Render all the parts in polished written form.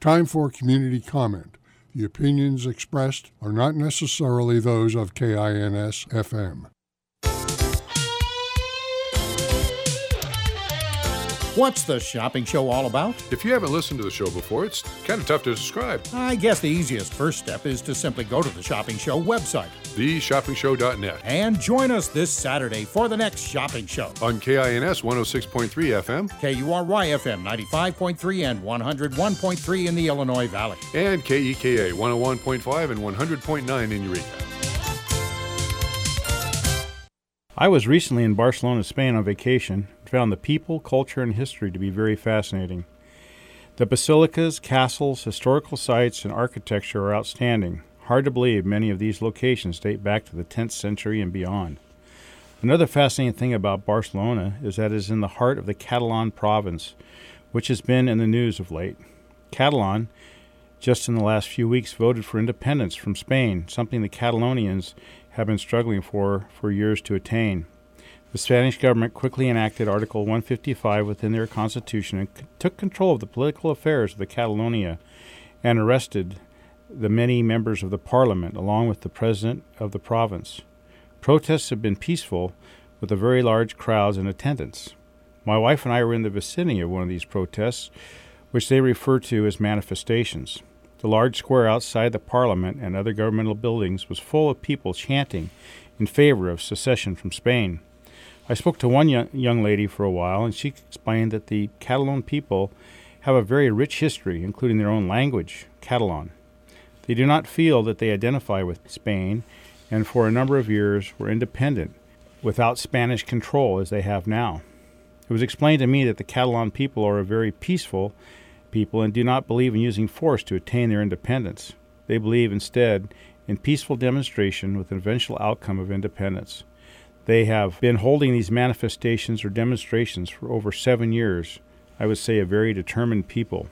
Time for community comment. The opinions expressed are not necessarily those of KINS-FM. What's the shopping show all about? If you haven't listened to the show before, it's kind of tough to describe. I guess the easiest first step is to simply go to the Shopping Show website, theshoppingshow.net, and join us this Saturday for the next shopping show. On KINS 106.3 FM, KURY-FM 95.3 and 101.3 in the Illinois Valley, and KEKA 101.5 and 100.9 in Eureka. I was recently in Barcelona, Spain on vacation and found the people, culture, and history to be very fascinating. The basilicas, castles, historical sites, and architecture are outstanding. Hard to believe many of these locations date back to the 10th century and beyond. Another fascinating thing about Barcelona is that it is in the heart of the Catalan province, which has been in the news of late. Catalan, just in the last few weeks, voted for independence from Spain, something the Catalonians have been struggling for years to attain. The Spanish government quickly enacted Article 155 within their constitution and took control of the political affairs of the Catalonia and arrested the many members of the parliament along with the president of the province. Protests have been peaceful with a very large crowds in attendance. My wife and I were in the vicinity of one of these protests, which they refer to as manifestations. The large square outside the Parliament and other governmental buildings was full of people chanting in favor of secession from Spain. I spoke to one young lady for a while, and she explained that the Catalan people have a very rich history, including their own language, Catalan. They do not feel that they identify with Spain, and for a number of years were independent, without Spanish control as they have now. It was explained to me that the Catalan people are a very peaceful people and do not believe in using force to attain their independence. They believe instead in peaceful demonstration with an eventual outcome of independence. They have been holding these manifestations or demonstrations for over 7 years. I would say a very determined people.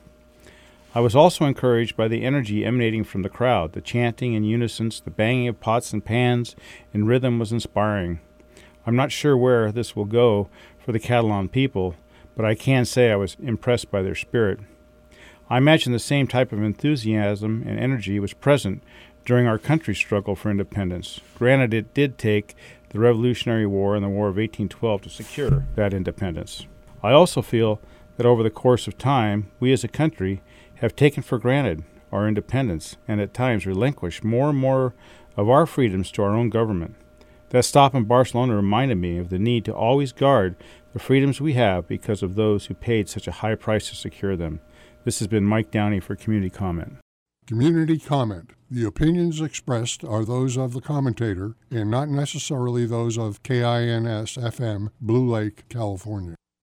I was also encouraged by the energy emanating from the crowd. The chanting in unison, the banging of pots and pans in rhythm was inspiring. I'm not sure where this will go for the Catalan people, but I can say I was impressed by their spirit. I imagine the same type of enthusiasm and energy was present during our country's struggle for independence. Granted, it did take the Revolutionary War and the War of 1812 to secure that independence. I also feel that over the course of time, we as a country have taken for granted our independence and at times relinquished more and more of our freedoms to our own government. That stop in Barcelona reminded me of the need to always guard the freedoms we have because of those who paid such a high price to secure them. This has been Mike Downey for Community Comment. Community comment. The opinions expressed are those of the commentator and not necessarily those of KINS-FM, Blue Lake, California.